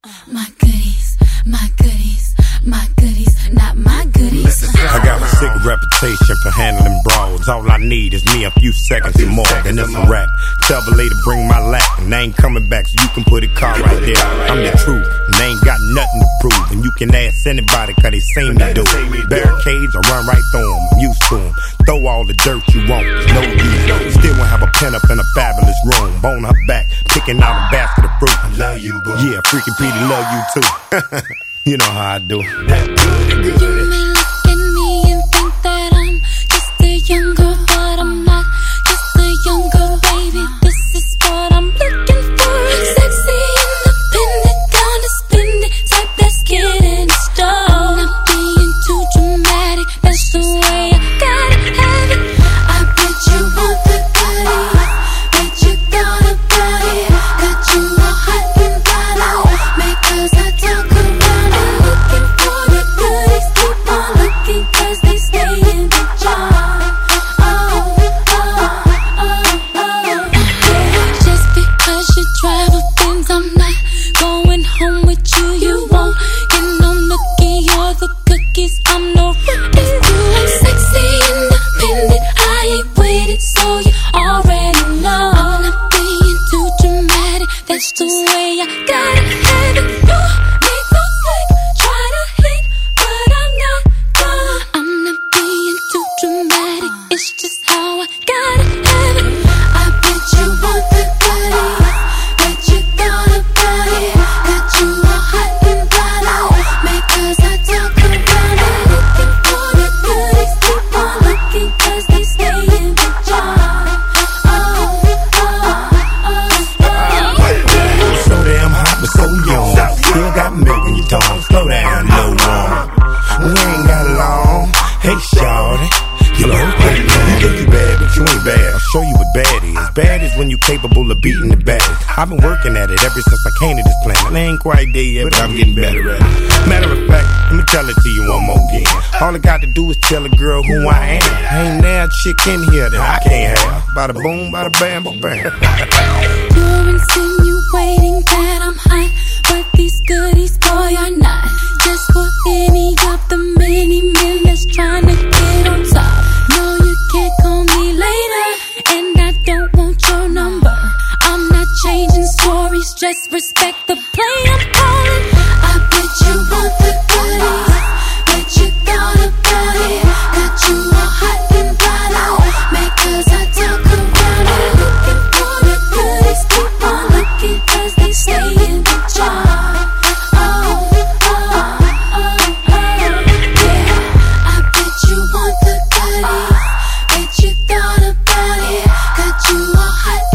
My goodies, my goodies, my goodies, not my goodies. I got a sick reputation for handling brawls. All I need is me a few seconds or more, and it's a rap. Tell the lady bring my lap, and they ain't coming back, so you can put a car right there. I'm the truth, and they ain't got nothing to prove. And you can ask anybody, cause they seen me do it. Barricades, I run right through them, I'm used to them. Throw all the dirt you want, no use. Still won't have a pen up in a fabulous room. Bone her back, picking out a basket of fruit. I love you, boo. Yeah, freaking Petey love you too. You know how I do. That good, good. You may look at me and think that I'm just a young girl, but I'm not just a young girl, baby. This is what I'm looking for. Sexy, independent, gonna spend it, type that's getting started. Not being too dramatic, that's the way I gotta have it. I bet you want the goodies, bet you got a body, got you all hot and bothered. Make us I talk around and looking for the goodies. Keep on looking, cause they stay in the jar. Yeah. Just because you drive a Benz, I'm not going home with you. You won't get no nookie or the cookies. I'm no rookie. I'm sexy, independent, I ain't with it, so you already know. I'm not being too dramatic, that's the way I gotta have it. You make no slick, try to hit, but I'm not done. I'm not being too dramatic, it's just how I gotta have it. I bet you want the goodies, bet you got a body, got you all hot and bothered. Make us I talk around and looking for the goodies. Keep on looking, cause they stay in the jar. So damn hot, but so young. Still got milk in your tongue. Slow down, little one. We ain't got long. Hey, shawty. You know, you think you bad, but you ain't bad. I'll show you what bad is. Bad is when you capable of beating the baddest. I've been working at it ever since I came to this planet. I ain't quite there yet, but I'm getting better at it. Matter of fact, let me tell it to you one more again. All I got to do is tell a girl who I am. Ain't there a chick in here that I can't have. Bada boom, bada bam, ba bam. You're insinuating that I'm hot, but these goodies, boy, are not. Just for any of the many men that's trying to get on top. No, you can't call me later, and I don't want your number. I'm not changing stories, just respect the play I'm calling. I bet you want the goodies, bet you got a body, got you all hot and bothered. Make us I talk around and looking for the goodies. Keep on looking, cause they stay in the jar. Yeah, I bet you want the goodies, bet you got a body, got you all hot